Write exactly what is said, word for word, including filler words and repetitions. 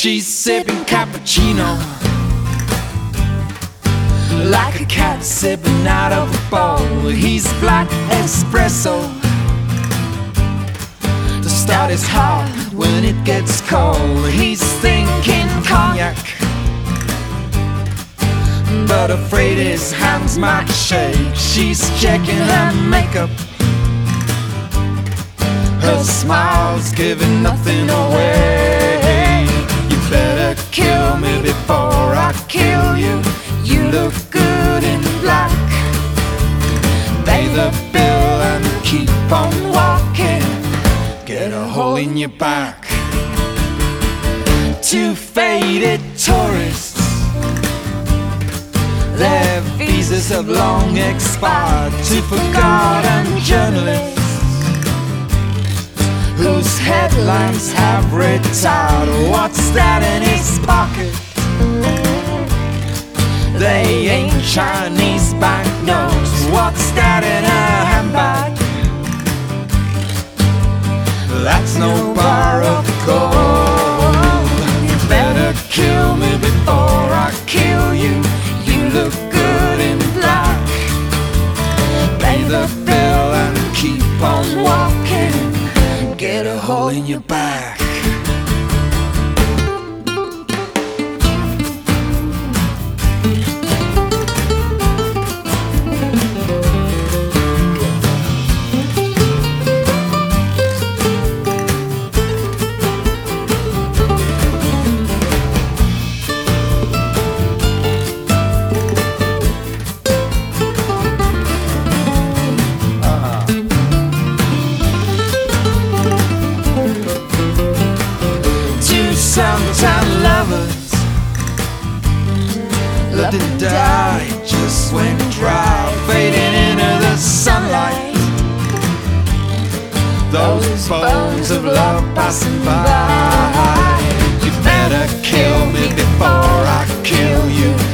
She's sipping cappuccino like a cat sipping out of a bowl. He's black espresso. The start is hot when it gets cold. He's thinking cognac, but afraid his hands might shake. She's checking her makeup. Her smile's giving nothing away. You better kill me before I kill you. You look good in black. Pay the bill and keep on walking. Get a hole in your back. Two faded tourists, their visas have long expired. Two forgotten journalists whose headlines have retired. What's that in his pocket? They ain't Chinese banknotes. What's that in her handbag? That's no bar of gold. You better kill me before I kill you. You look good in black. Pay the bill and keep on walking. Get a hole in your back. Sometime lovers loved and died, just went dry, fading into the sunlight. Those bones of love passing by. You better kill me before I kill you.